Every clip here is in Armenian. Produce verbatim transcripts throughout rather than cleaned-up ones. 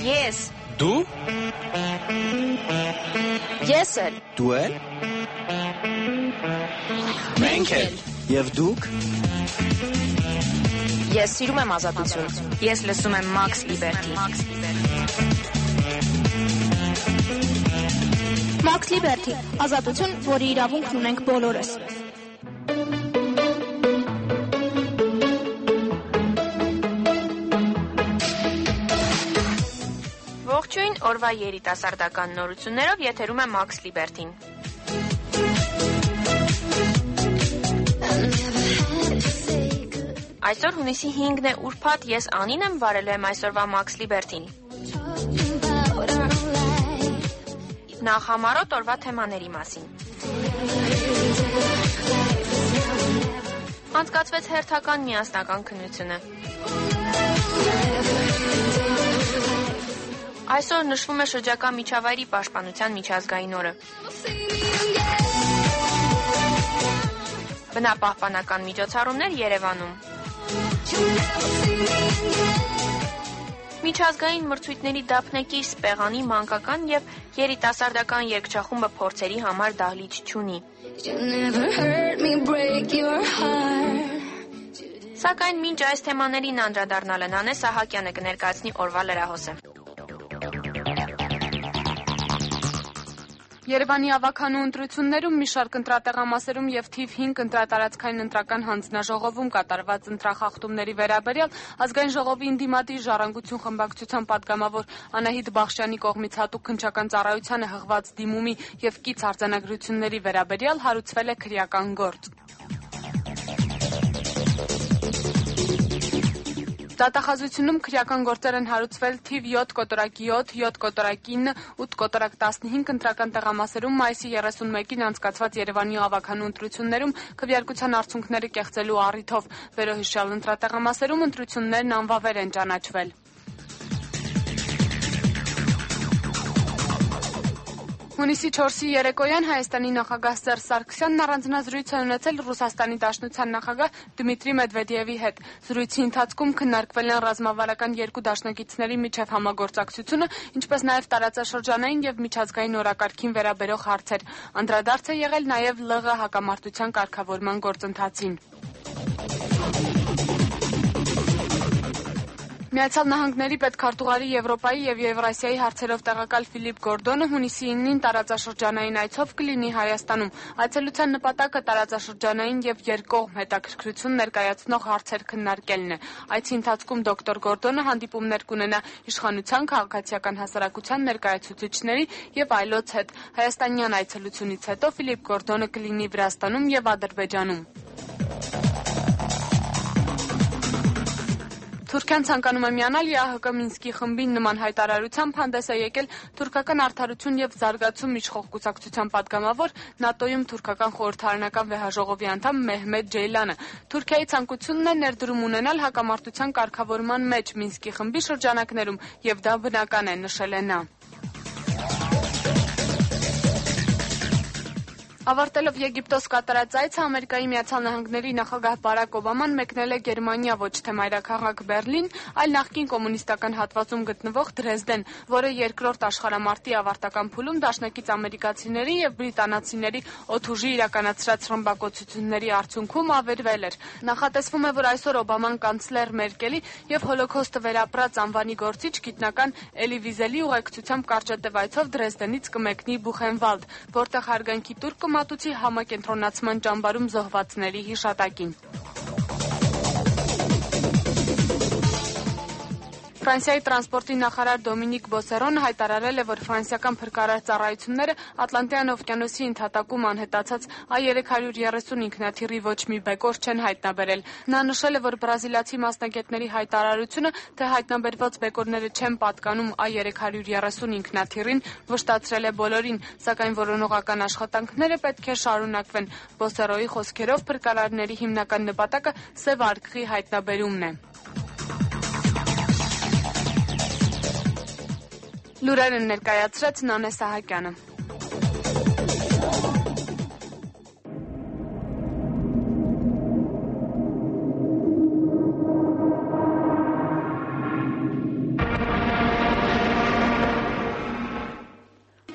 Ես։ Դու։ Ես էլ։ Դու էլ։ Մենք էլ։ Եվ դուք։ Ես սիրում եմ ազատություն։ Ես լսում եմ Max Liberty։ Max Liberty, ազատություն, որի իրավունքն ունենք բոլորս։ Ողջույն, օրվա երիտասարդական նորություններով եթերում է Max Liberty-ն։ Այսօր հունիսի հինգն է, ուրբաթ, ես Անին եմ, վարելու եմ այսօրվա Max Liberty-ն։ Նախ համառոտ օրվա թեմաների մասին։ Անցկացվեց հերթական միասնական քննությունը։ Այսօր նշվում է շրջակա միջավայրի պաշտպանության միջազգային օրը։ Բնապահպանական միջոցառումներ Երևանում։ Միջազգային մրցույթների դափնեկիր Սպեղանի մանկական եւ երիտասարդական երգչախումբը փորձերի համար դահլիճ չունի։ Սակայն մինչ այս թեմաներին անդրադառնալը Նանե Սահակյանը կներկայացնի օրվա լրահոսը։ Երևանի ավականու ընտրություններում մի շարք ընտրատեղամասերում եւ թիվ հինգ ընտրատարածքային ընտրական հանձնաժողովում կատարված ընտրախախտումների վերաբերյալ Ազգային ժողովի ընդդիմադիր Ժառանգություն խմբակցության պատգամավոր Անահիտ Բախշյանի կողմից հատուկ քննչական ծառայությանը հղված դիմումի եւ կից արձանագրությունների վերաբերյալ հարուցվել է քրեական գործ։ Դատախազությունում քրեական գործեր են հարուցվել թիվ յոթ կոտորակի յոթ, յոթ կոտորակի ինը, ութ կոտորակ տասնհինգ ընտրական տեղամասերում մայիսի երեսունմեկին անցկացված Երևանի ավականու ընտրություններում քվեարկության արդյունքները կեղծելու առիթով վերոհիշյալ ընտրատեղամասերում ընտրություններն անվավեր են ճանաչվել։ Հունիսի չորսի երեկոյան Հայաստանի նախագահ Սերժ Սարգսյանն առանձնազրույց է ունեցել Ռուսաստանի Դաշնության նախագահ Դմիտրի Մեդվեդևի հետ։ Զրույցի ընթացքում քննարկվել են ռազմավարական երկու դաշնակիցների միջև համագործակցությունը, ինչպես նաև տարածաշրջանային եւ միջազգային օրակարգին վերաբերող հարցեր։ Անդրադարձ է եղել նաև ԼՂ հակամարտության կարգավորման գործընթացին։ Միացյալ Նահանգների պետքարտուղարի Եվրոպայի եւ Եվրասիայի հարցերով տեղակալ Ֆիլիպ Գորդոնը հունիսի ինին տարածաշրջանային այցով կլինի Հայաստանում։ Այցելության նպատակը տարածաշրջանային եւ երկկողմ հետաքրքրություն ներկայացնող հարցեր քննարկելն է։ Այցի ընթացքում դոկտոր Գորդոնը հանդիպումներ կունենա իշխանության, քաղաքացիական հասարակության ներկայացուցիչների եւ այլոց հետ։ Հայաստանյան այցելությունից հետո Ֆիլիպ Գորդոնը կլինի Վրաստանում եւ Ադրբեջանում։ Թուրքիան ցանկանում է միանալ ԵԱՀԿ Մինսկի խմբին նման հայտարարությամբ հանդես է եկել թուրքական արդարություն եւ զարգացում իշխող կուսակցության պատգամավոր ՆԱՏՕ-ում թուրքական խորհրդարանական վեհաժողովի անդամ Մեհմեդ Ջեյլանը։ Թուրքիայի ցանկությունն է ներդրում ունենալ հակամարտության կարգավորման մեջ Մինսկի խմբի շրջանակներում եւ դա բնական է, նշել է նա։ Ավարտելով Եգիպտոս կատարած այցը Ամերիկայի Միացյալ Նահանգների նախագահ Բարակ Օբաման մեկնել է Գերմանիա, ոչ թե մայրաքաղաք Բեռլին, այլ նախկին կոմունիստական հատվածում գտնվող Դրեզդեն, որը երկրորդ աշխարհամարտի ավարտական փուլում դաշնակից ամերիկացիների եւ բրիտանացիների օդուժի իրականացրած ռմբակոծությունների արդյունքում ավերվել էր։ Նախատեսվում է, որ այսօր Օբաման կանցլեր Մերկելի եւ Հոլոքոստը վերապրած անվանի գործիչ գիտնական Էլի Վիզելի ուղեկցությամբ կարճատև այցով Դրեզդենից կմեկնի Բուխենվալդ, որտեղ հարգանքի տուրք մատուցի համակենտրոնացման ճամբարում զոհվածների հիշատակին։ Ֆրանսիայի տրանսպորտի նախարար Դոմինիկ Բոսերոնը հայտարարել է, որ ֆրանսիական փրկարար ծառայությունները Ատլանտյան օվկիանոսի ընդհատակում անհետացած Ա երեք հարյուր երեսուն ինքնաթիռի ոչ մի բեկոր չեն հայտնաբերել։ Նա նշել է, որ բրազիլացի մասնագետների հայտարարությունը, թե հայտնաբերված բեկորները չեն պատկանում Ա երեք հարյուր երեսուն ինքնաթիռին, վշտացրել է բոլորին, սակայն որոնողական աշխատանքները պետք է շարունակվեն։ Բոսերոյի խոսքերով փրկարարների հիմնական նպատակը Սև արկղի հայտնաբերումն է։ Լուրերը ներկայացրեց Նանե Սահակյանը։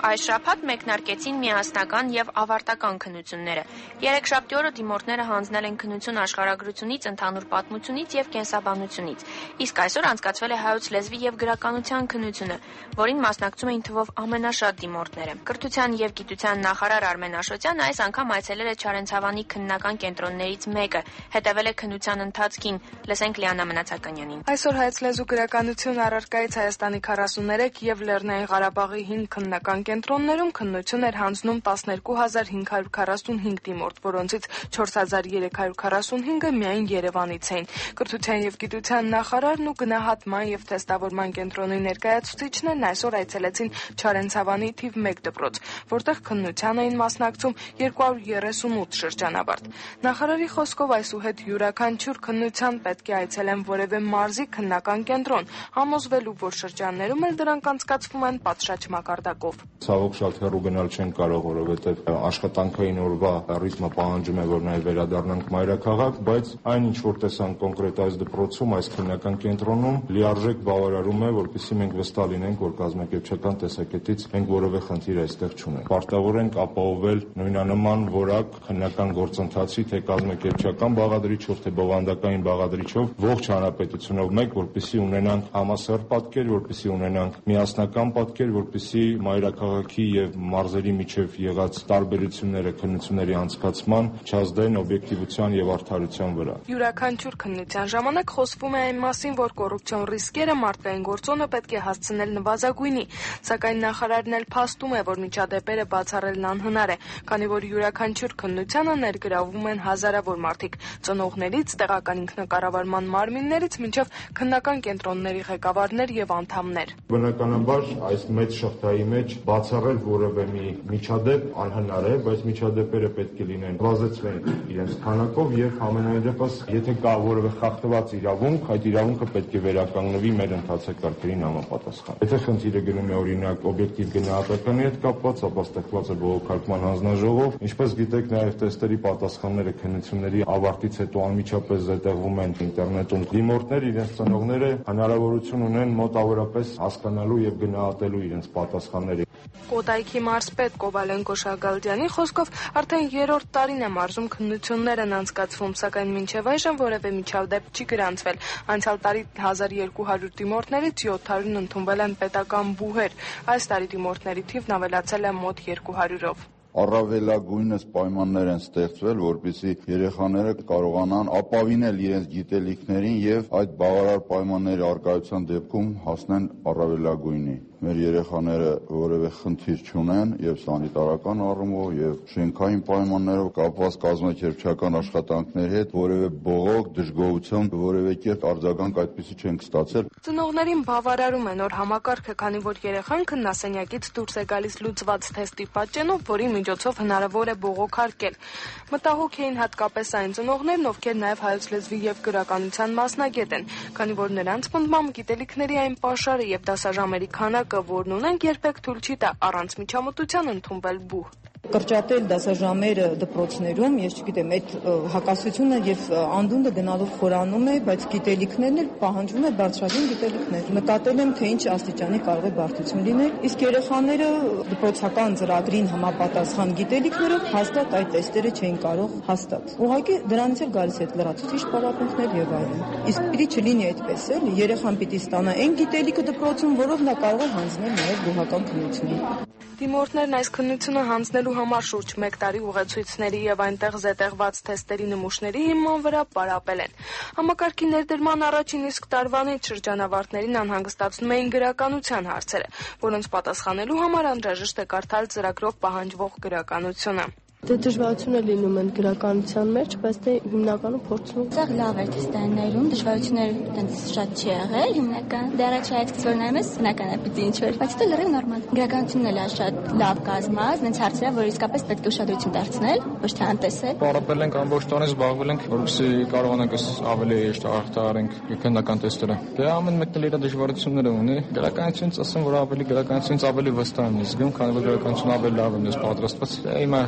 Այս շաբաթ մեկնարկեցին միասնական եւ ավարտական քննությունները։ Երեքշաբթի օրը դիմորդները հանձնել են քննություն աշխարհագրությունից, ընդհանուր պատմությունից եւ կենսաբանությունից։ Իսկ այսօր անցկացվել է հայոց լեզվի եւ գրականության քննությունը, որին մասնակցում էին թվով ամենաշատ դիմորդները։ Կրթության եւ գիտության նախարար Արմեն Աշոտյանը այս անգամ այցելել է Չարենցավանի քննական կենտրոններից մեկը, հետևել է քննության ընթացքին։ Լսենք Լիանա Մնացականյանին։ Այսօր հայոց լեզու գրականություն առարկայից Հայաստանի քառասուներեք եւ Լեռնային Ղարաբաղի հինգ քննական կենտրոններում քննություն էր հանձնում տասներկու հազար հինգ հարյուր քառասունհինգ դիմորդ, որոնցից չորս հազար երեք հարյուր քառասունհինգը միայն Երևանից էին։ Կրթության եւ գիտության նախարարն ու գնահատման եւ թեստավորման կենտրոնի ներկայացուցիչներն այսօր այցելեցին Չարենցավանի թիվ մեկ դպրոց, որտեղ քննության էին մասնակցում երկու հարյուր երեսունութ շրջանավարտ։ Նախարարի խոսքով այսուհետ յուրաքանչյուր քննության պետք է այցելեն որևէ մարզի քննական կենտրոն, համոզվելու, որ շրջաններում էլ դրանք անցկացվում են պատշաճ մակարդակով։ Ցավոք շատ հեռու գնալ չեն կարող, որովհետև աշխատանքային օրվա ռիթմը պահանջում է, որ նաև վերադառնանք մայրաքաղաք, բայց այն ինչ որ տեսանք կոնկրետ այս դպրոցում, այս քննական կենտրոնում լիարժեք բավարարում է, որպեսզի մենք վստահ լինենք, որ կազմակերպչական տեսակետից մենք որևէ խնդիր այստեղ չունենք։ Պարտավոր ենք ապահովել նույնանման որակ քննական գործընթացի, թե կազմակերպչական բաղադրիչով, թե բովանդակային բաղադրիչով ողջ հանրապետությունով մեկ, որպեսզի ունենանք համասեռ պատկեր, որպեսզի ունենանք միասնական պատկեր, որպեսզի մայրաքաղաքի եւ մարզերի միջև եղած տարբերությունները քննությունների անցկացման չազդեն օբյեկտիվության եւ արդարության վրա։ Յուրաքանչյուր քննության ժամանակ խոսվում է այն մասին, որ կոռուպցիոն ռիսկերը մարդկային գործոնը պետք է հասցնել նվազագույնի, սակայն նախարարն էլ փաստում է, որ միջադեպերը բացառելն անհնար է, քանի որ յուրաքանչյուր քննությանը ներգրավում են հազարավոր մարդիկ, ծնողներից, տեղական ինքնակառավարման մարմիններից մինչև քննական կենտրոնների ղեկավարներ եւ անդամներ։ Բնականաբար այս մեծ շղթայի մեջ բացառել որևէ մի միջադեպ անհնար է, բայց միջադեպերը պետք է լինեն նվազեցվեն իրենց քանակով եւ ամենայն դեպս, եթե կա որևէ խախտված իրավունք, այդ իրավունքը պետք է վերականգնվի մեր ընթացակարգերին համապատասխան։ Եթե խնդիրը գնում է օրինակ օբյեկտիվ գնահատականի հետ կապված, ապա ստեղծված է բողոքարկման հանձնաժողով, ինչպես գիտեք, նաեւ տեստերի պատասխանները քննությունների ավարտից հետո անմիջապես զետեղվում են ինտերնետում։ Դիմորդներ իրենց ծնողները հնարավորություն ունեն մոտավորապես հասկանալու եւ գնահատելու իրենց պատասխանները։ Կոտայքի մարզպետ Կոբալենկո Շագալդյանի խոսքով արդեն երրորդ տարին է մարզում քննություններ են անցկացվում, սակայն մինչև այժմ որևէ միջադեպ չի գրանցվել։ Անցյալ տարի հազար երկու հարյուր դիմորդներից յոթ հարյուրն ընդունվել են պետական բուհեր։ Այս տարի դիմորդների թիվն ավելացել է մոտ երկու հարյուրով։ Առավելագույնս պայմաններ են ստեղծվել, որպեսզի երեխաները կարողանան ապավինել իրենց գիտելիքներին եւ այդ բավարար պայմանների առկայության դեպքում հասնեն առավելագույնի։ Մեր երեխաները որևէ խնդիր չունեն եւ սանիտարական առումով եւ շենքային պայմաններով կապված կազմակերպչական աշխատանքների հետ որևէ բողոք, դժգոհություն, որևէ կերպ արձագանք այդպիսի չենք ստացել։ Ծնողներին բավարարում է նոր համակարգը, քանի որ երեխան քննասենյակից դուրս է գալիս լուծված թեստի պատճենով, որի միջոցով հնարավոր է բողոքարկել։ Մտահոգ էին հատկապես այն ծնողներն, ովքեր նաև հայոց լեզվի եւ գրականության մասնագետ են, քանի որ նրանց պնդմամբ գիտելիքների այն պաշարը եւ դասաժամերի քանակը, որն ունենք, երբեք թույլ չի տա առանց միջամտության ընդունվել բուհ։ Կրճատել դասաժամերը դպրոցներում, ես չգիտեմ, այդ հակասությունը եւ անդունդը գնալով խորանում է, բայց գիտելիքներն էլ պահանջվում է բարձրագույն գիտելիքներ։ Նկատել եմ, թե ինչ աստիճանի կարող է բարդություն լինել, իսկ երեխաները դպրոցական ծրագրին համապատասխան գիտելիքներով հաստատ այդ տեստերը չէին կարող հաստատ։ Ուղղակի դրանից էլ գալիս է լրացուցիչ պարապմունքներ եւ այլն։ Իսկ պիտի չլինի այդպես էլ, երեխան պիտի ստանա այն գիտելիքը դպրոցում, որով նա կարող է հանձնել նաեւ բուհական քննությունին։ Դիմորդներն այս քննությունը հանձնելու համար շուրջ մեկ տարի ուղեցույցների եւ այնտեղ զետեղված թեստերի նմուշների հիման վրա պարապել են։ Համակարգի ներդրման առաջին իսկ տարվանից շրջանավարտներին անհանգստացնում էին գրականության հարցերը, որոնց պատասխանելու համար անհրաժեշտ է կարդալ ծրագրով պահանջվող գրականությունը։ Դե դժվարություն է լինում են գրականության մեջ, բայց դե հիմնականում փորձում։ Սաղ լավ էր թեստաներում, դժվարություններ տենց շատ չի եղել, հիմնական։ Դե առաջ հայացքից որ նայում ես, բնական է պիտի ինչ-որ, բայց դա լրիվ նորմալ։ Գրականությունն էլ է շատ լավ կազմած, նենց հարցեր, որ իսկապես պետք է ուշադրություն դարձնել, ոչ թե անտեսել։ Պարապել ենք ամբողջ տարին, զբաղվել ենք, որովհետեւ կարողանանք ավելի հեշտ արտահայտենք քննական տեստերը։ Դե ամեն մեկն էլ իր դժվարությունները ունի։ Գրականությունից ասեմ, որ ավելի գրականությունից ավելի վստահ եմ զգում, քանի որ գրականությունը ավելի լավ եմ ես պատրաստված։ Հիմա շատ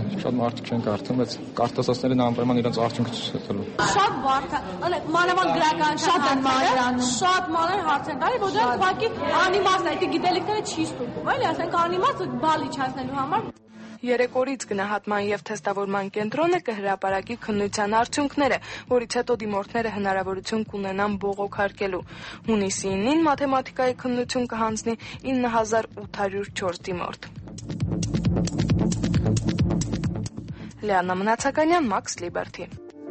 մարդիկ չեն կարդում, բայց կարտասացներին անպայման իրենց արդյունքը ցույց տալու։ Շատ բարդ է, մանավանդ գրական շատ են մանրանում, շատ մանր հարցեր տալի, որ դրանք ուղղակի անիմաստ է, այդ գիտելիքները չի ստուգում, էլի, ասենք անիմաստ բալի չհասնելու համար։ Երեք օրից գնահատման եւ թեստավորման կենտրոնը կհրապարակի քննության արդյունքները, որից հետո դիմորդները հնարավորություն կունենան բողոքարկելու։ Հունիսի ինին մաթեմատիկայի քննություն կհանձնի ինը հազար ութ հարյուր չորս դիմորդ։ Լիանա Մնացականյան, Max Liberty։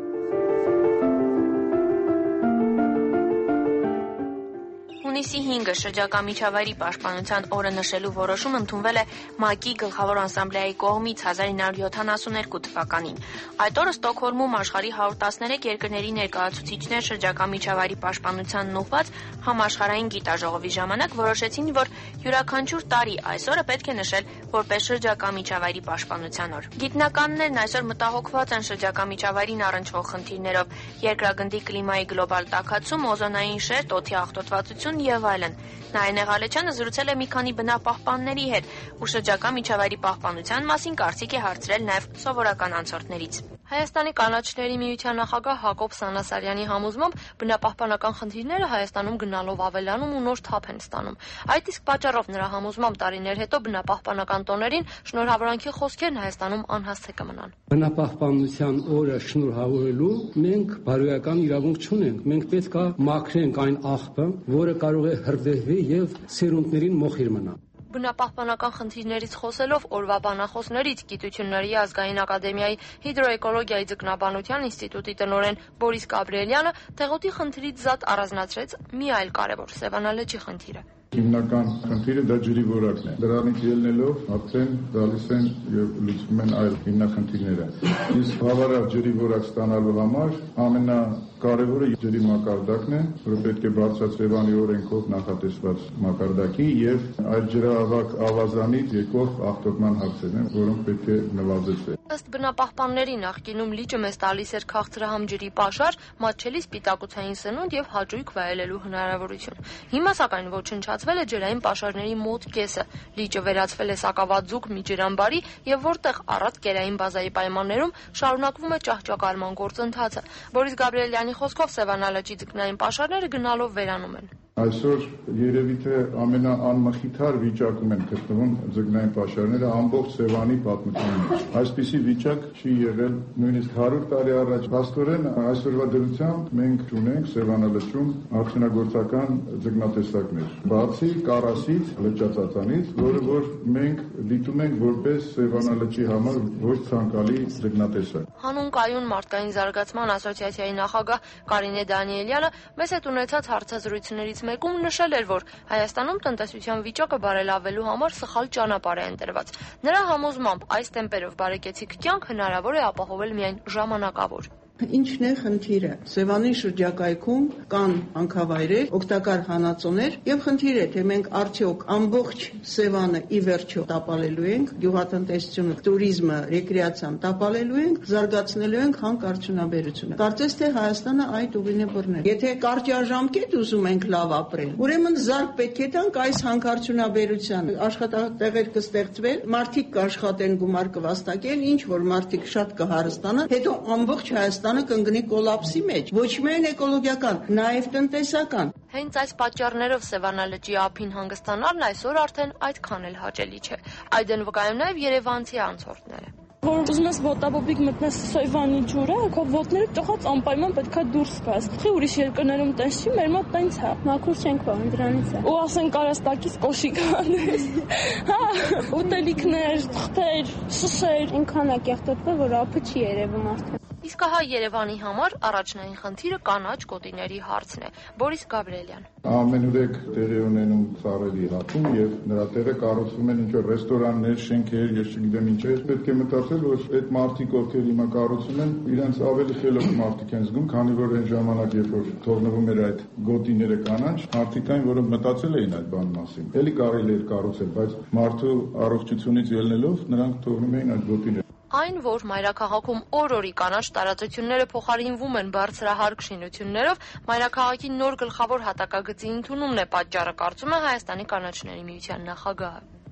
Հունիսի հինգը շրջակա միջավայրի պաշտպանության օրը նշելու որոշում ընդունվել է ՄԱԿ-ի գլխավոր ասամբլեայի կողմից հազար ինը հարյուր յոթանասուներկու թվականին։ Այդ օրը Ստոկհոլմում աշխարհի հարյուր տասներեք երկրների ներկայացուցիչներ շրջակա միջավայրի պաշտպանությանն ուղղված համաշխարհային գիտաժողովի ժամանակ որոշեցին, որ յուրաքանչյուր տարի այս օրը պետք է նշել որպես շրջակա միջավայրի պաշտպանության օր։ Գիտնականներն այսօր մտահոգված են շրջակա միջավայրին առնչվող խնդիրներով՝ երկրագնդի կլիմայի գլոբալ տաքացում, օզոնային շերտ, օդի աղտոտվածություն եւ այլն։ Նայինե Ղալեչյանը զրուցել է մի քանի բնապահպանների հետ ու շրջակա միջավայրի պահպանության մասին կարծիք է հարցրել նաեւ սովորական անցորդներից։ Հայաստանի կանաչների միության նախագահ Հակոբ Սանասարյանի համոզմամբ բնապահպանական խնդիրները Հայաստանում գնալով ավելանում ու նոր թափ են ստանում։ Այդ իսկ պատճառով նրա համոզմամբ տարիներ հետո բնապահպանական տոներին շնորհավորանքի խոսքերն Հայաստանում անհասցե կմնան։ Բնապահպանության օրը շնորհավորելու մենք բարոյական իրավունք չունենք։ Մենք պետք է մաքրենք այն աղբը, որը կարող է հրդեհվի եւ սերունդներին մոխիր մնա։ Բնապահպանական խնդիրներից խոսելով օրվա բանախոսներից Գիտությունների ազգային ակադեմիայի հիդրոէկոլոգիայի ձկնաբանության ինստիտուտի տնօրեն Բորիս Գաբրիելյանը տեղոտի խնդրից զատ առանձնացրեց մի այլ կարևոր Սևանալեջի խնդիրը։ Հիմնական խնդիրը դա ջրի որակն է։ Դրանից ելնելով արդեն գալիս են եւ լուծվում են այլ հիմնախնդիրները։ Իսկ բավարար ջրի որակ ստանալու համար ամենակարևորը ջրի մակարդակն է, որը պետք է բարձրացվանի օրենքով նախատեսված մակարդակի եւ այդ ջրավակ ավազանից եկող աղտոտման հարցերն են, որոնք պետք է նվազեցվեն։ Ըստ բնապահպանների նախկինում լիճը մեզ տալիս էր քաղցրահամ ջրի պաշար, մատչելի սպիտակուցային սնունդ եւ հաճույք վայելելու հնարավորություն։ Հիմա սակայն ոչնչացվել է ջրային պաշարների մոտ կեսը։ Լիճը վերածվել է սակավաձուկ մի ջրամբարի եւ որտեղ առատ կերային բազայի պայմաններում շարունակվում է ճահճակալման գործընթացը։ Բորիս Գաբրիելյանի խոսքով Սևանալեջի ձկնային պաշարները գնալով վերանում են։ Այսօր երևի թե ամենաանմխիթար վիճակում են գտնվում ձկնային պաշարները ամբողջ Սևանի պատմությունում։ Այսպիսի վիճակ չի եղել նույնիսկ հարյուր տարի առաջ։ Փաստորեն այսօրվա դրությամբ մենք ունենք Սևանալճում արդյունագործական ձկնատեսակներ։ Բացի կարասից, լճածածանից, որը որ մենք դիտում ենք որպես Սևանալճի համար ոչ ցանկալի ձկնատեսակ։ Հանուն կայուն մարդկային զարգացման ասոցիացիայի նախագահ Կարինե Դանիելյանը մեզ հետ ունեցած հարցազրույցներից մեկում նշել էր, որ Հայաստանում տնտեսության վիճակը բարելավելու համար սխալ ճանապարհ է ընտրված։ Նրա համոզմամբ այս տեմպերով բարեկեցիկ կյանք հնարավոր է ապահովել միայն ժամանակավոր։ Ինչն է խնդիրը։ Սևանի շրջակայքում կան հանքավայրեր, օգտակար հանածոներ եւ խնդիր է, թե մենք արդյոք ամբողջ Սևանը ի վերջո տապալելու ենք, գյուղատնտեսությունը, туриզմը, ռեկրեացիան տապալելու ենք, զարգացնելու ենք հանքարդյունաբերությունը։ Կարծես թե Հայաստանը այդ ուղին է բռնել։ Եթե կարճաժամկետ ուզում ենք լավ ապրել, ուրեմն զարգ պետք է տանք այս հանքարդյունաբերությանը։ Աշխատատեղեր կստեղծվեն, մարդիկ կաշխատեն, գումար կվաստակեն, ինչ որ մարդիկ շատ կհարստանան, հետո ամբողջ Հայաստանը կընկնի կոլապսի մեջ, ոչ միայն էկոլոգիական, նաև տնտեսական։ Հենց այս պատճառներով Սևանալճի ափին հանգստանալն այսօր արդեն այդքան էլ հաճելի չէ։ Այդ են վկայում նաև երևանցի անցորդները։ Որ ուզում ես ոտաբոբիկ մտնես Սևանի ջուրը, քո ոտները ճոխած անպայման պետքա դուրս գաս։ Խի ուրիշ երկրներում տես չի, մեր մոտ տենց է։ Մաքուր չենք բան դրանից է։ Ու ասեն կարաստակից կոշիկ անես։ Հա, ուտելիքներ, թղթեր, սուսեր, այնքան է կեղտոտվել, որ ափը չի երևում արդեն։ Իսկ ահա Երևանի համար առաջնային խնդիրը կանաչ գոտիների հարցն է։ Բորիս Գաբրիելյան։ Ամենուրեք տեղի ունենում ծառերի հատում եւ նրա տեղը կառուցվում են ինչ-որ ռեստորաններ, շենքեր, ես չգիտեմ ինչ է։ Պետք է մտածել, որ այդ մարդիկ, ովքեր հիմա կառուցում են, իրենց ավելի խելոք մարդիկ են զգում, քանի որ այն ժամանակ, երբ որ թողնվում էր այդ գոտիները կանաչ, մարդիկ այն, որոնք մտածել էին այդ բան մասին։ Էլի կարելի էր կառուցել, բայց մարդու առողջությունից ելնելով նրանք թողնում էին այդ գոտիները։ Այն, որ մայրաքաղաքում օր-օրի կանաչ տարածությունները փոխարինվում են բարձրահարկ շինություններով, մայրաքաղաքի նոր գլխավոր հատակագծի ընդունումն է պատճառը, կարծում է Հայաստանի կանաչների միության նախագահը։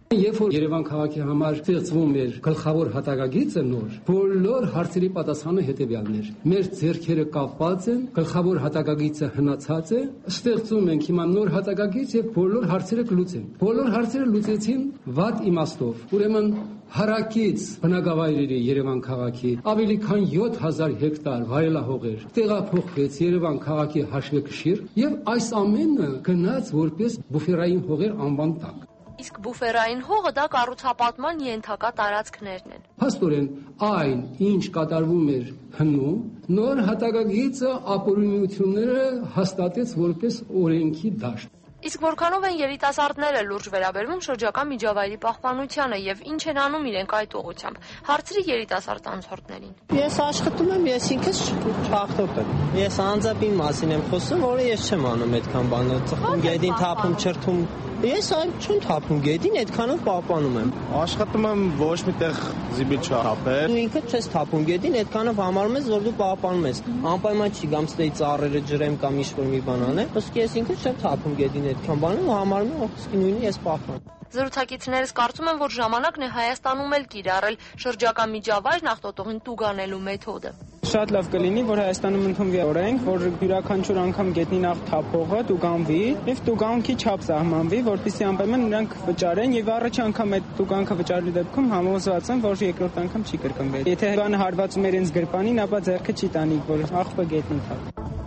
Երբ որ Երևան քաղաքի համար ստեղծվում էր գլխավոր հատակագիծը նոր, բոլոր հարցերի պատասխանը հետևյալն էր. մեր ձեռքերը կապված են, գլխավոր հատակագիծը հնացած է, ստեղծում ենք հիմա նոր հատակագիծ եւ բոլոր հարցերը կլուծենք։ Բոլոր հարցերը լուծեցին վատ իմաստով։ Ուրեմն հարակից բնակավայրերի Երևան քաղաքի ավելի քան յոթ հազար հեկտար վայելահողեր տեղափոխվեց Երևան քաղաքի հաշվեկշիռ եւ այս ամենը գնաց որպես բուֆերային հողեր անվան տակ։ Իսկ բուֆերային հողը դա կառուցապատման ենթակա տարածքներն են։ Փաստորեն այն, ինչ կատարվում էր հնում, նոր հատակագիծը ապօրինությունները հաստատեց որպես օրենքի դաշտ։ Իսկ որքանով են երիտասարդները լուրջ վերաբերվում շրջակա միջավայրի պահպանությանը եւ ինչ են անում իրենք այդ ուղղությամբ։ Հարցրի երիտասարդ անցորդներին։ Ես աշխատում եմ, ես ինքս շախտորտ եմ։ Ես անձապին մասին եմ խոսում, որը ես չեմ անում այդքան բաներ, ծխում, գեդին թափում, չրթում։ Ես այլ չեմ թափում գեդին, այդքանով պահպանում եմ։ Աշխատում եմ ոչ միտեղ զիբիլ չհապել։ Դու ինքդ չես թափում գեդին, այդքանով համարում ես, որ դու պահպանում ես։ Անպայման չի գամ ստեի ծառերը ջրեմ կամ ինչ-որ մի բան անեմ, ոսկի ես ինքս չեմ թափում գեդին այդքան բանը ու համարում եմ, որ նույնի ես պահպանում։ Զրուցակիցներս կարծում են, որ ժամանակն է Հայաստանում էլ կիրառել շրջակա միջավայրն աղտոտողին տուգանելու մեթոդը։ Շատ լավ կլինի, որ Հայաստանում ընդունվի օրենք, որ յուրաքանչյուր անգամ գետնի նախ թափողը տուգանվի եւ տուգանքի չափ սահմանվի, որպեսզի անպայման նրանք վճարեն եւ առաջի անգամ այդ տուգանքը վճարելու դեպքում համոզված եմ, որ երկրորդ անգամ չի կրկնվի։ Եթե բանը հարվածում էր ինձ գրպանին, ապա ձեռքը չի տանի, որ աղբը գետնի թափ։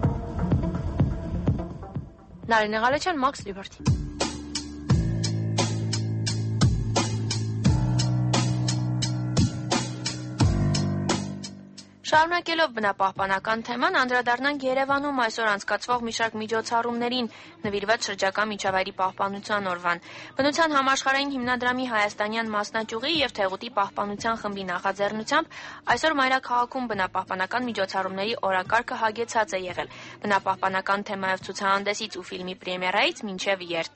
Նարինե Ղալեչյան, Max Liberty։ Շարունակելով բնապահպանական թեման, անդրադառնանք Երևանում այսօր անցկացվող մի շարք միջոցառումներին նվիրված շրջակա միջավայրի պահպանության օրվան։ Բնության համաշխարհային հիմնադրամի հայաստանյան մասնաճյուղի եւ Թեղուտի պահպանության խմբի նախաձեռնությամբ այսօր մայրաքաղաքում բնապահպանական միջոցառումների օրակարգը հագեցած է եղել։ Բնապահպանական թեմայով ցուցահանդեսից ու ֆիլմի պրեմիերայից մինչև երթ։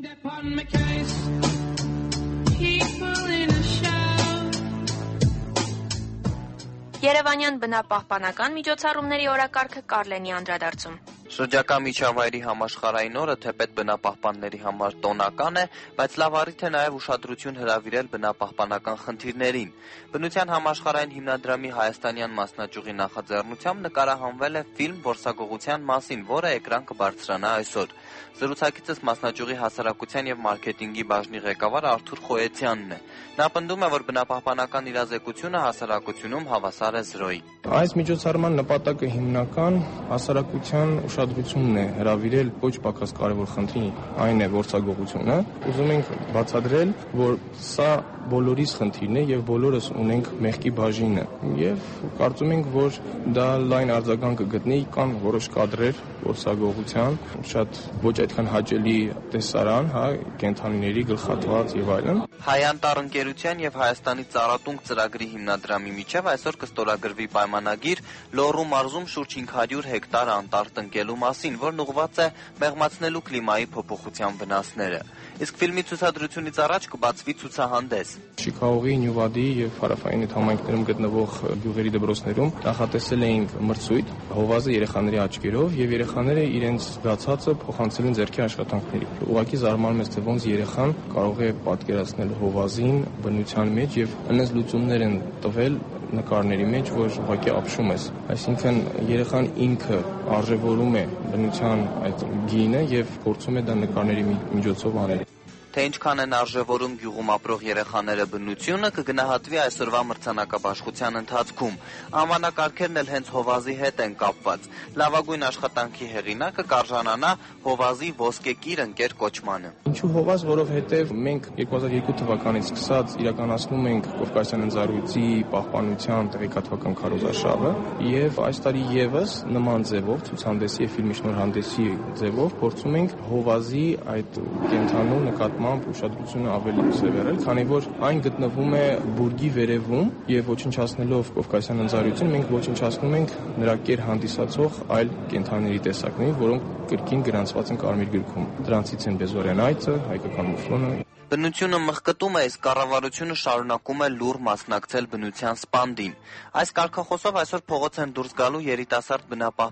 Երևանյան բնապահպանական միջոցառումների օրակարգը Կարլենի անդրադարձում։ Շրջակա միջավայրի համաշխարհային օրը թեպետ բնապահպանների համար տոնական է, բայց լավ առիթ է նաև ուշադրություն հրավիրել բնապահպանական խնդիրներին։ Բնության համաշխարհային հիմնադրամի հայաստանյան մասնաճյուղի նախաձեռնությամբ նկարահանվել է ֆիլմ որսագողության մասին, որը էկրան կբարձրանա այսօր։ Զրուցակիցս մասնաճյուղի հասարակության եւ մարքեթինգի բաժնի ղեկավար Արթուր Խոյեցյանն է։ Նա պնդում է, որ բնապահպանական իրազեկությունը հասարակությունում հավասար է զրոյի։ Այս միջոցառման նպատակը հիմնական հասարակության ուշադրությունն է հրավիրել ոչ պակաս կարևոր խնդրին, այն է որսագողությունը։ Ուզում ենք բացատրել, որ սա բոլորիս խնդիրն է եւ բոլորս ունենք մեղքի բաժինը եւ կարծում ենք, որ դա լայն արձագանք կգտնի, կան որոշ կադրեր որսագողության, շատ ոչ այդքան հաճելի տեսարան, հա, կենդանիների գլխատված եւ այլն։ Հայանտար ընկերության եւ Հայաստանի Ծառատունք ծրագրի հիմնադրամի միջև այսօր կստորագրվի պայմանագիր Լոռու մարզում շուրջ հինգ հարյուր հեկտար անտառ տնկելու մասին, որն ուղղված է մեղմացնելու կլիմայի փոփոխության վնասները։ Իսկ ֆիլմի ցուցադրությունից առաջ կբացվի ցուցահանդես։ Շիկահողի, Նյուվադի եւ հարավային համայնքներում գտնվող գյուղերի դպրոցներում նախատեսել էինք մրցույթ հովազը երեխաների աչքերով եւ երեխաները իրենց զգացածը փոխանցել են ձեռքի աշխատանքների։ Ուղղակի զարմանում ես, թե ոնց երեխան կարող է պատկերացնել հովազին բնության մեջ եւ այնպես լուծումներ են տվել նկարների մեջ, որ ուղղակի ապշում ես։ Այսինքն երեխան ինքը արժևորում է բնության այդ գինը եւ փորձում է դա նկարների միջոցով անել։ Թե ինչքան են արժևորում գյուղում ապրող երեխաները բնությունը կգնահատվի այսօրվա մրցանակաբաշխության ընթացքում։ Անվանակարգերն էլ հենց հովազի հետ են կապված։ Լավագույն աշխատանքի հեղինակը կարժանանա հովազի ոսկեկիր ընկեր կոչմանը։ Ինչու հովազ, որովհետև մենք երկու հազար երկու թվականից սկսած իրականացնում ենք Կովկասյան ընձառյուծի պահպանության տեղեկատվական քարոզարշավը եւ այս տարի եւս նման ձևով ցուցահանդեսի եւ ֆիլմի շնորհանդեսի ձևով փորձում ենք հովազի այդ կենթանու նկատմամբ ուշադրությունը ավելի սևեռել, քանի որ այն գտնվում է բուրգի վերևում եւ ոչնչացնելով Կովկասյան ընձառյուծին մենք ոչնչացնում ենք նրա կեր հանդիսացող այլ կենթանիների տեսակների, որոնք կրկին գրանցված են Կարմիր գրքում։ Դրանցից են Բեզորյան այծը, հայկական մուֆլոնը։ Բնությունը մղկտում է, իսկ կառավարությունը շարունակում է լուռ մասնակցել բնության սպանդին։ Այս կարգախոսով այսօր փողոց են դուրս գալու երիտասարդ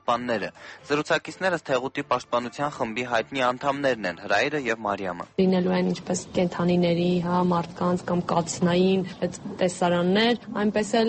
բնապահպանները։ Զրուցակիցներս Թեղուտի պաշտպանության խմբի հայտնի անդամներն են՝ Հրայրը եւ Մարիամը։ Լինելու են ինչպես կենթանիների, հա, մարդկանց կամ կացնային այդ տեսարաններ, այնպես էլ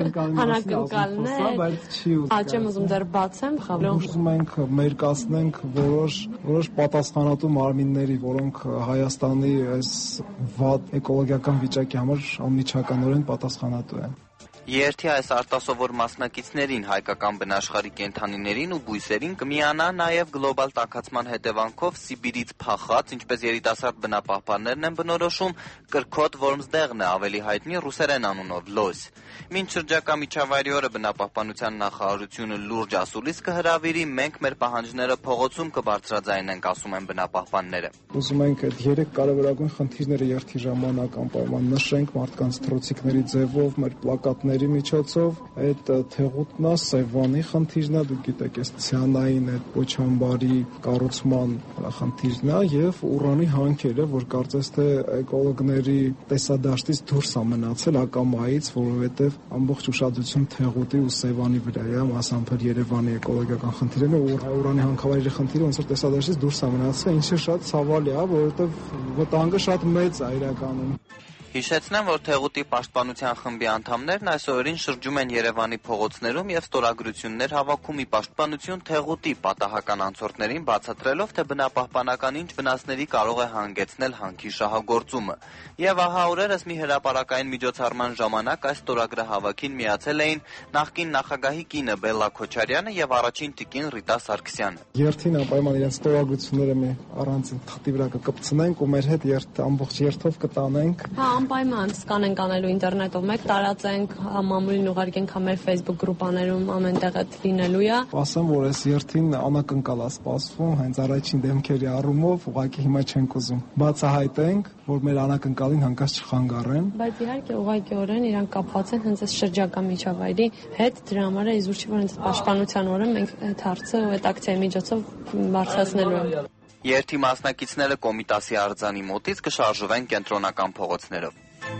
անակնկալներ, բայց չի ուզում։ Ա չեմ ուզում դեռ բացեմ, խավլոն։ Ուզում ենք մերկացնենք որոշ որոշ պատասխանատու մարմինների, որոնք Հայաստանի այս վատ էկոլոգիական վիճակի համար անմիջականորեն պատասխանատու են։ Ե Եր Թի այս արտասովոր մասնակիցներին, հայկական բնաշխարհի կենդանիներին ու բույսերին կմիանա նաև գլոբալ տաքացման հետևանքով Սիբիրից փախած, ինչպես երիտասարդ բնապահպաններն են բնորոշում, Կրքոտ Որմզդեղն է, ավելի հայտնի ռուսերեն անունով Լոս։ Մինչ շրջակա միջավայրի օրը բնապահպանության նախարարությունը լուրջ ասուլիս կհրավիրի, մենք մեր պահանջները փողոցում կբարձրաձայնենք, ասում են բնապահպանները։ Ուզում ենք այդ երեք կարևորագույն խնդիրները երթի ժամանակ անպայման նշենք մարդկանց թռուցիկների ձևով, մեր պլակատների միջոցով, այդ թեղուտնա, Սևանի խնդիրն է, դուք գիտեք, այս ցյանային այդ պոչամբարի կառուցման խնդիրն է եւ Ուրանի հանքերը, որ կարծես թե էկոլոգների տեսադաշտից դուրս է մնացել ակամայից, որովհետեւ ամբողջ ուշադրություն թեղուտի ու Սևանի վրա է, մասամբ Երևանի էկոլոգիական խնդիրները ու Ուրանի հանքավայրերի խնդիրը ոնց որ տեսադաշտից դուրս է մնացել, ինչը շատ ցավալի է, որովհետեւ վտանգը շատ մեծ է իրականում։ Հիշեցնեմ, որ Թեղուտի պաշտպանության խմբի անդամներն այսօրին շրջում են Երևանի փողոցներում եւ ստորագրություններ հավաքում ի պաշտպանություն Թեղուտի պատահական անցորդներին, բացատրելով, թե բնապահպանական ինչ վնասների կարող է հանգեցնել հանքի շահագործումը։ Եվ ահա օրերս մի հրապարակային միջոցառման ժամանակ այս ստորագրը հավաքին միացել էին նախկին նախագահի կինը Բելլա Քոչարյանը եւ առաջին տիկին Ռիտա Սարգսյանը։ Երթին անպայման իրենց ստորագրությունները մի առանցին թղթի վրա կկպցնենք ու մեր հետ երթ ամբողջ երթով կտանենք։ Անպայման սկանենք անելու ինտերնետով մեկ տարածենք, մամուլին ուղարկենք մեր Facebook գրուպաներում ամենտեղ այդ լինելու է։ Ասեմ, որ այս երթին անակնկալ է սպասվում, հենց առաջին դեմքերի առումով, ուղղակի հիմա չենք ուզում բացահայտենք, որ մեր անակնկալին հանկարծ չխանգարեն։ Բայց իհարկե ուղղակիորեն իրանք կապված են հենց այս շրջակա միջավայրի հետ, դրա համար է իզուր չի, որ հենց պաշտպանության օրը մենք այդ հարցը ու այդ ակցիայի միջոցով բարձրացնելու ենք։ Երթի մասնակիցները Կոմիտասի արձանի մոտից կշարժվեն կենտրոնական փողոցներով։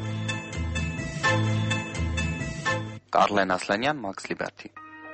Կարլեն Ասլանյան, Max Liberty։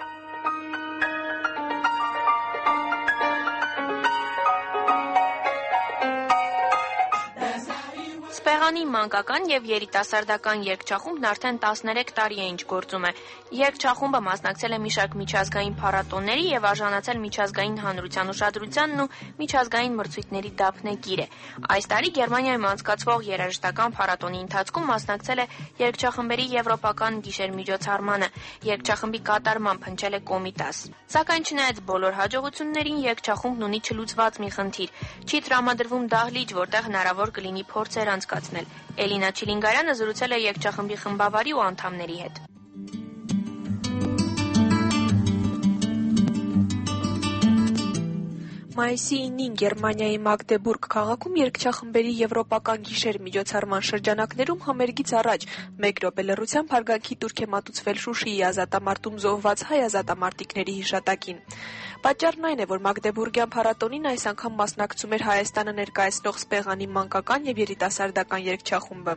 Սպեղանի մանկական եւ երիտասարդական երգչախումբն արդեն տասներեք տարի է ինչ գործում է։ Երգչախումբը մասնակցել է մի շարք միջազգային փառատոների եւ արժանացել միջազգային հանրության ուշադրությանն ու միջազգային մրցույթների դափնեկիր է։ Այս տարի Գերմանիայում անցկացվող երաժշտական փառատոնի ընթացքում մասնակցել է երգչախմբերի եվրոպական գիշեր-միջոցառմանը։ Երգչախմբի կատարմամբ հնչել է Կոմիտաս։ Սակայն չնայած բոլոր հաջողություններին, երգչախումբն ունի չլուծված մի խնդիր։ Չի տրամադրվում դահլիճ, որտեղ հնարավոր կլինի փորձեր անցկացնել։ Էլինա Չիլինգարյանը զրուցել է երգչախմբի խմբավարի ու անդամների հետ։ Մայիսի ինին Գերմանիայի Մագդեբուրգ քաղաքում երգչախմբերի եվրոպական գիշեր միջոցառման շրջանակներում համերգից առաջ մեկ րոպե լռությամբ հարգանքի տուրք է մատուցվել Շուշիի ազատամարտում զոհված հայ ազատամարտիկների հիշատակին։ Պատճառն այն է, որ Մագդեբուրգյան փառատոնին այս անգամ մասնակցում էր Հայաստանը ներկայացնող Սպեղանի մանկական եւ երիտասարդական երգչախումբը։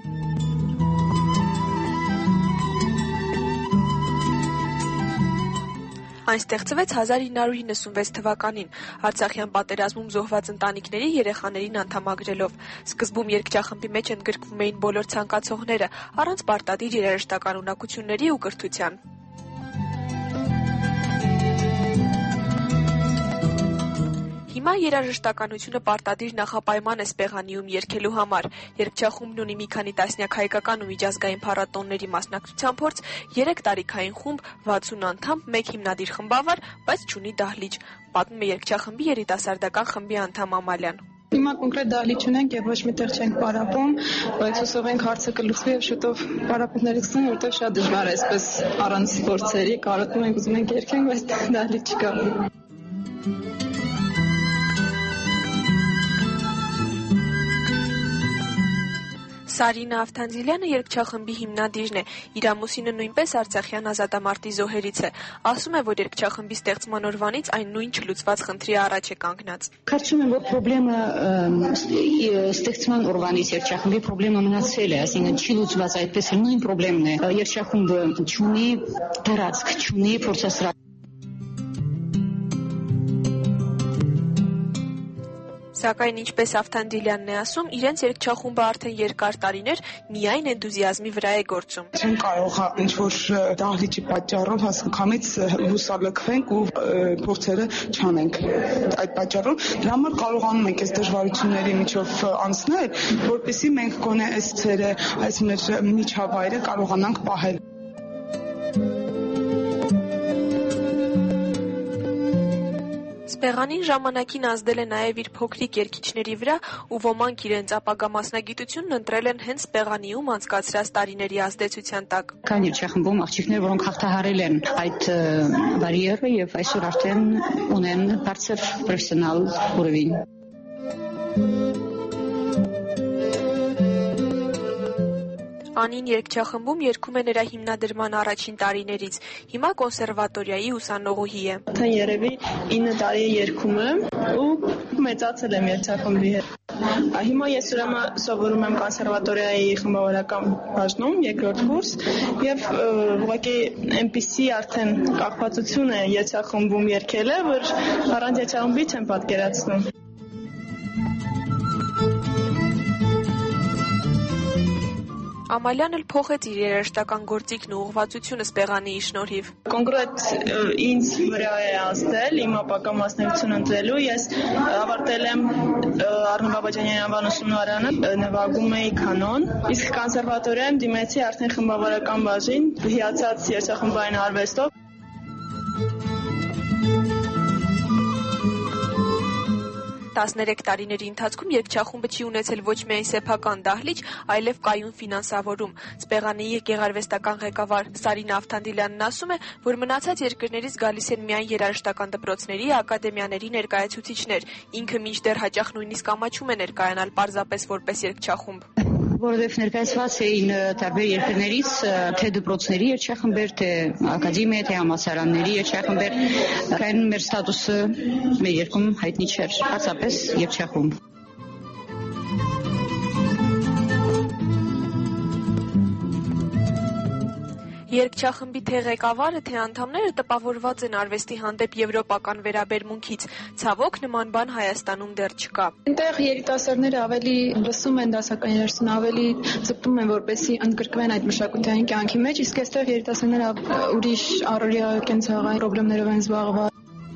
Այն ստեղծվեց հազար ինը հարյուր հինգսունվեց թվականին Արցախյան պատերազմում զոհված ընտանիքների երեխաներին անդամագրելով։ Սկզբում երգչախմբի մեջ ընդգրկվում էին բոլոր ցանկացողները, առանց պարտադիր երաժշտական ունակությունների ու կրթության։ Հիմա երաժշտականությունը պարտադիր նախապայման է Սպեղանիում երգելու համար։ Երգչախումբն ունի մի քանի տասնյակ հայկական ու միջազգային փառատոների մասնակցության փորձ, երեք տարիքային խումբ, վաթսուն անդամ, մեկ հիմնադիր խմբավար, բայց չունի դահլիճ, պատմում է երգչախմբի երիտասարդական խմբի անդամ Ամալյան։ Հիմա կոնկրետ դահլիճ ունենք եւ ոչ միտեղ չենք պարապում, բայց հուսով ենք հարցը կլուծվի եւ շուտով պարապմունքների կսեն, որտեղ շատ դժվար է այսպես առանց փորձերի, կարոտում ենք, ուզում ենք երգենք, բայց դահլիճ չկա։ Սարինա Ավթանձիլյանը երգչախմբի հիմնադիրն է, իր ամուսինը նույնպես Արցախյան ազատամարտի զոհերից է, ասում է, որ երգչախմբի ստեղծման օրվանից այն նույն չլուծված խնդրի առաջ է կանգնած։ Կարծում եմ, որ խնդրը ստեղծման օրվանից երգչախմբի խնդրը մնացել է, այսինքն չի լուծված, այդպես էլ նույն խնդրն է, երգչախումբը չունի տարածք, չունի փորձասրահ։ Սակայն ինչպես Ավթանդիլյանն է ասում, իրենց երգչախումբը արդեն երկար տարիներ միայն էնտուզիազմի վրա է գործում։ Չեն կարող ինչ-որ դահլիճի պատճառով հասկամից հուսալքվենք ու փորձերը չանենք այդ պատճառով։ Դրա համար կարողանում ենք այս դժվարությունների միջով անցնել, որպեսզի մենք գոնե այս ցերը, այս մեր միջավայրը կարողանանք պահել։ Սպեղանին ժամանակին ազդել է նաև իր փոքրիկ երգիչների վրա ու ոմանք իրենց ապագա մասնագիտությունն ընտրել են հենց Սպեղանիում անցկացրած տարիների ազդեցության տակ։ Կան երգչախմբում աղջիկներ, որոնք հաղթահարել են այդ բարիերը եւ այսօր արդեն ունեն բարձր պրոֆեսիոնալ ուռովին։ Անին երգչախմբում երգում է նրա հիմնադրման առաջին տարիներից, հիմա կոնսերվատորիայի ուսանողուհի է։ Արդեն երևի ինը տարի է երգում եմ ու մեծացել եմ երգչախմբի հետ։ Հիմա ես ուրեմն սովորում եմ կոնսերվատորիայի խմբավորական բաժնում, երկրորդ կուրս, եւ ուղղակի այնպիսի արդեն կախվածություն է երգչախմբում երգելը, որ առանց երգչախմբի չեմ պատկերացնում։ Ամալյան էլ փոխեց իր երաժշտական գործիքն ու ուղղվածությունը Սպեղանիի շնորհիվ։ Կոնկրետ ինձ վրա է ազդել իմ ապագա մասնագիտությունը ընտրելու։ Ես ավարտել եմ Արնո Բաբաջանյանի անվան ուսումնարանը, նվագում էի կանոն, իսկ կոնսերվատորիայում դիմեցի արդեն խմբավորական բաժին, հիացած երգչախմբային արվեստով։ տասներեք տարիների ընթացքում երգչախումբը չի ունեցել ոչ միայն սեփական դահլիճ, այլև կայուն ֆինանսավորում։ Սպեղանիի գեղարվեստական ղեկավար Սարինա Ավթանդիլյանն ասում է, որ մնացած երկրներից գալիս են միայն երաժշտական դպրոցների, ակադեմիաների ներկայացուցիչներ։ Ինքը մինչդեռ հաճախ նույնիսկ ամաչում է ներկայանալ պարզապես որպես երգչախումբ։ Որովհետև ներկայացված էին տարբեր երկրներից, թե դպրոցների երգչախմբեր, թե ակադեմիա, թե համալսարանների երգչախմբեր, այն մեր ստատուսը մեր երկրում հայտնի չէր, հատկապես երգչախումբ։ Երգչախմբի թե ղեկավարը, թե անդամները տպավորված են արվեստի հանդեպ եվրոպական վերաբերմունքից։ Ցավոք նման բան Հայաստանում դեռ չկա։ Այնտեղ երիտասարդները ավելի լսում են դասական երաժշտություն, ավելի ձգտում են որպեսզի ընդգրկվեն այդ մշակութային կյանքի մեջ, իսկ այստեղ երիտասարդները ուրիշ առօրյա կենցաղային խնդիրներով են զբաղված։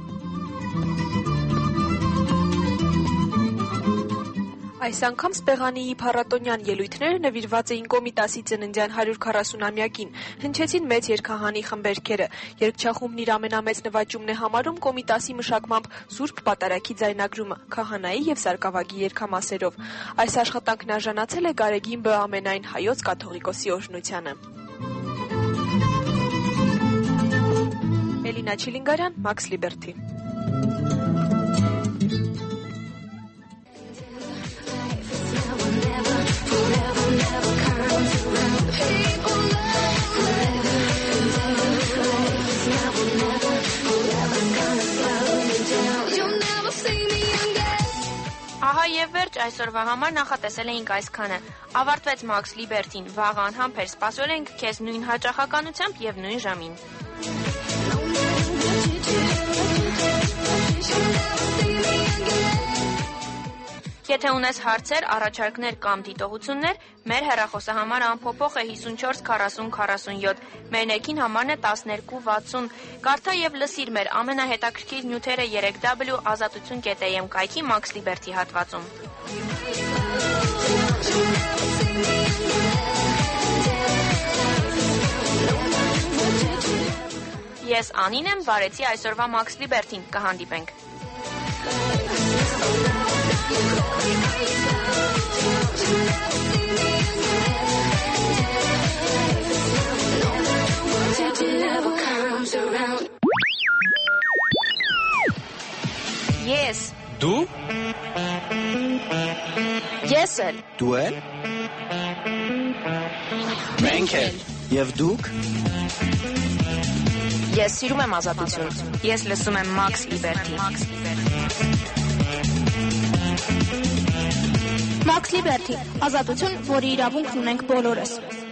Այս անգամ Սպեղանիի փառատոնյան ելույթները նվիրված էին Կոմիտասի ծննդյան հարյուր քառասունամյակին, հնչեցին մեծ երգահանի խմբերքերը։ Երգչախումբն իր ամենամեծ նվաճումն է համարում Կոմիտասի մշակմամբ Սուրբ Պատարագի ձայնագրումը, քահանայի եւ սարկավագի երգամասերով։ Այս աշխատանքն արժանացել է Գարեգին Բ. ամենայն հայոց կաթողիկոսի օրհնությանը։ Էլինա Չիլինգարյան, Մաքս Լիբերթի։ Ահա եւ վերջ այսօրվա համար նախատեսել էինք այսքանը։ Ավարտվեց Մաքս Լիբերթին, վաղ անհամբեր սպասել ենք քեզ նույն հաճախականությամբ եւ նույն ժամին։ Եթե ունես հարցեր, առաջարկներ կամ դիտողություններ, մեր հեռախոսահամարը անփոփոխ է հիսունչորս քառասուն քառասունյոթ, մեր ներքին համարն է տասներկու վաթսուն։ Կարդա եւ լսիր մեր ամենահետաքրքիր նյութերը երեք w ազատություն կետ a m կայքի Մաքս Լիբերթի հատվածում։ Ես Անին եմ, բարեցի այսօրվա Մաքս Լիբերթին, կհանդիպենք։ Ես Դու Ես էլ Դու էլ Մենք էլ Եվ դուք Ես սիրում եմ ազատություն։ Ես լսում եմ Մաքս Լիբերթի։ Մաքս Լիբերթի, ազատություն, որի իրավունքն ունենք բոլորս։